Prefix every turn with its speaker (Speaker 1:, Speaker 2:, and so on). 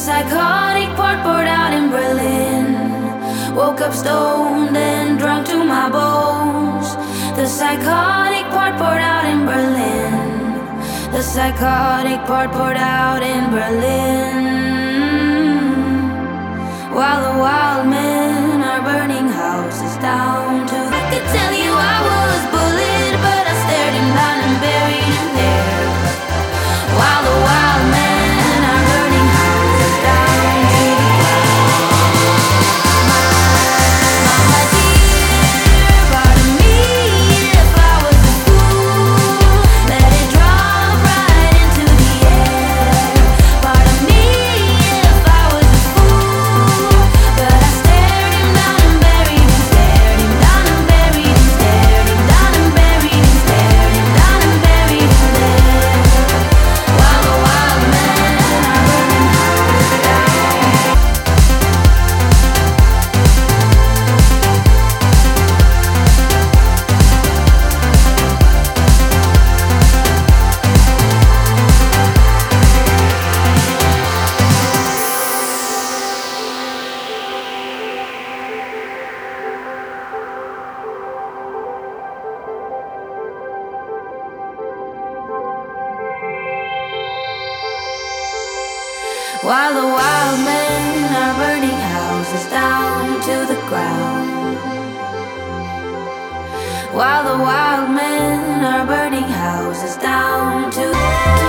Speaker 1: psychotic part poured out in Berlin. Woke up stoned and drunk to my bones. The psychotic part poured out in Berlin. The psychotic part poured out in Berlin. While the wild men are burning houses down to. I could tell you I was bullied, but I stared him down and buried him there. While the wild men are burning houses down to the ground. My dear, pardon me if I was a fool. Let it drop right into the air. Pardon me if I was a fool, but I stared him down and buried him, stared him down and buried him, stared him down and buried him, stared him down and buried him there. While the wild men are burning houses down. While the wild men are burning houses down to the ground. While the wild men are burning houses down to